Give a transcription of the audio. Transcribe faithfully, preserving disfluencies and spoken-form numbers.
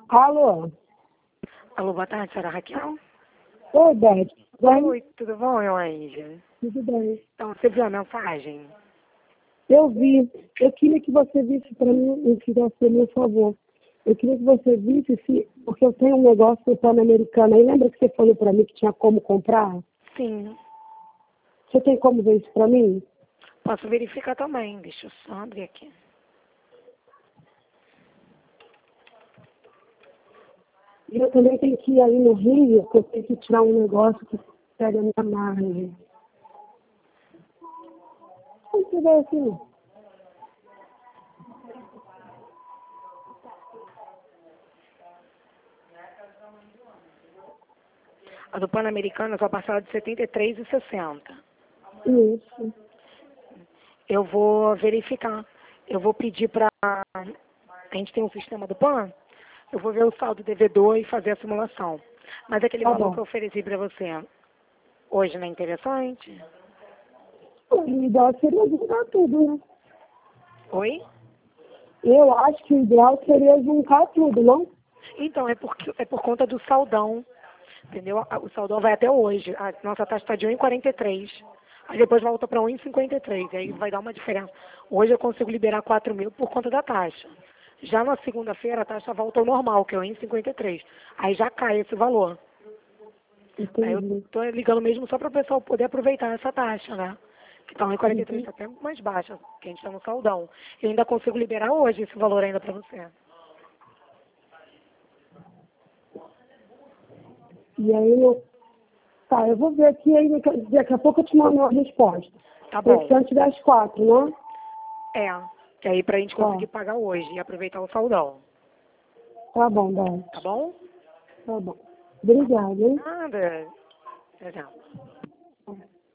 Alô? Alô, boa tarde, senhora Raquel? Oi, Beth. Bem? Oi, tudo bom, meu anjo? Tudo bem. Então, você viu a mensagem? Eu vi. Eu queria que você visse para mim, eu queria ser meu favor. Eu queria que você visse se, porque eu tenho um negócio no Pan-Americano. Aí lembra que você falou para mim que tinha como comprar? Sim. Você tem como ver isso para mim? Posso verificar também. Deixa eu só abrir aqui. E eu também tenho que ir aí no Rio, porque eu tenho que tirar um negócio que pega a minha margem. Como você vai assim? A do Pan-Americano, só parcela de setenta e três reais e sessenta centavos. Isso. Eu vou verificar. Eu vou pedir para... A gente tem um sistema do Pan. Eu vou ver o saldo devedor e fazer a simulação. Mas aquele Tá valor bom. que eu ofereci para você hoje não é interessante? O ideal seria juntar tudo, né? Oi? Eu acho que o ideal seria juntar tudo, não? Então, é, porque, é por conta do saldão, entendeu? A- O saldão vai até hoje. A nossa taxa está de um vírgula quarenta e três. Aí depois volta para um vírgula cinquenta e três. Aí vai dar uma diferença. Hoje eu consigo liberar quatro mil por conta da taxa. Já na segunda-feira a taxa volta ao normal, que é o um vírgula cinquenta e três. Aí já cai esse valor. Aí eu Entendi. estou ligando mesmo só para o pessoal poder aproveitar essa taxa, né? Que está um vírgula quarenta e três, está até mais baixa, que a gente está no saldão. Eu ainda consigo liberar hoje esse valor ainda para você. E aí eu. Tá, eu vou ver aqui, aí daqui daqui a pouco eu te mando uma resposta. Tá Tem que bom. ser antes das quatro, né? É, que aí pra gente Tá. conseguir pagar hoje e aproveitar o saldão, Tá bom, Beth. tá bom? Tá bom. Obrigada, hein? Nada. Tchau, tchau.